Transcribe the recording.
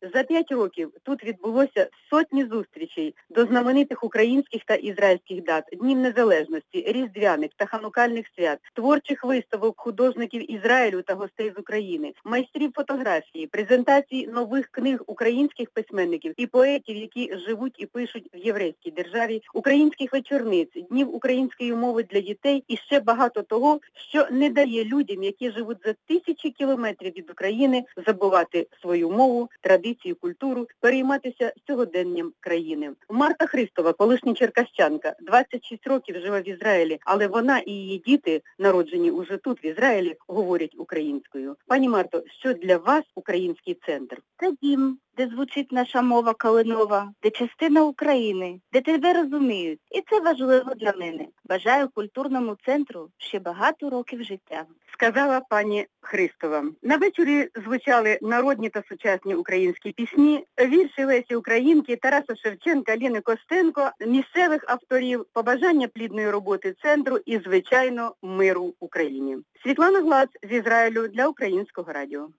За 5 років тут відбулося сотні зустрічей до знаменитих українських та ізраїльських дат, Днів Незалежності, Різдвяних та Ханукальних свят, творчих виставок художників Ізраїлю та гостей з України, майстрів фотографії, презентації нових книг українських письменників і поетів, які живуть і пишуть в єврейській державі, українських вечорниць, Днів української мови для дітей і ще багато того, що не дає людям, які живуть за тисячі кілометрів від України, забувати свою мову, традицію, культуру, перейматися сьогоденням країни. Марта Христова, колишня черкащанка, 26 років живе в Ізраїлі, але вона і її діти, народжені уже тут, в Ізраїлі, говорять українською. Пані Марто, що для вас український центр? Це дім, де звучить наша мова калинова, де частина України, де тебе розуміють. І це важливо для мене. Бажаю культурному центру ще багато років життя. Сказала пані Христова. На вечорі звучали народні та сучасні українські пісні, вірші Лесі Українки, Тараса Шевченка, Ліни Костенко, місцевих авторів, побажання плідної роботи центру і, звичайно, миру Україні. Світлана Глац з Ізраїлю для Українського радіо.